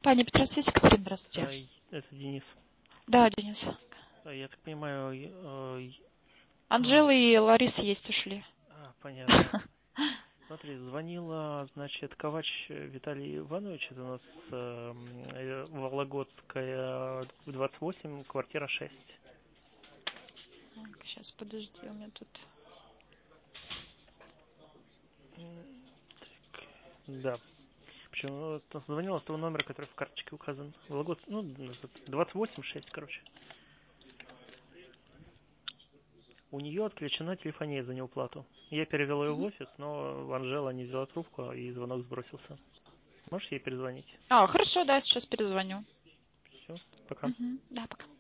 Пани Петросвязь, Екатерина, здравствуйте. Это Денис. Да, Денис. Я так понимаю... Анжела и Лариса есть ушли. Понятно. Смотри, звонила, значит, Ковач Виталий Иванович, это у нас Вологодская, 28, квартира 6. Так, сейчас, подожди, у меня тут... Да. Причем звонила с того номера, который в карточке указан. Вологодск, 28-6, короче. У нее отключена телефония за неуплату. Я перевел ее в офис, но Анжела не взяла трубку, и звонок сбросился. Можешь ей перезвонить? Хорошо, да, сейчас перезвоню. Все, пока. Да, пока.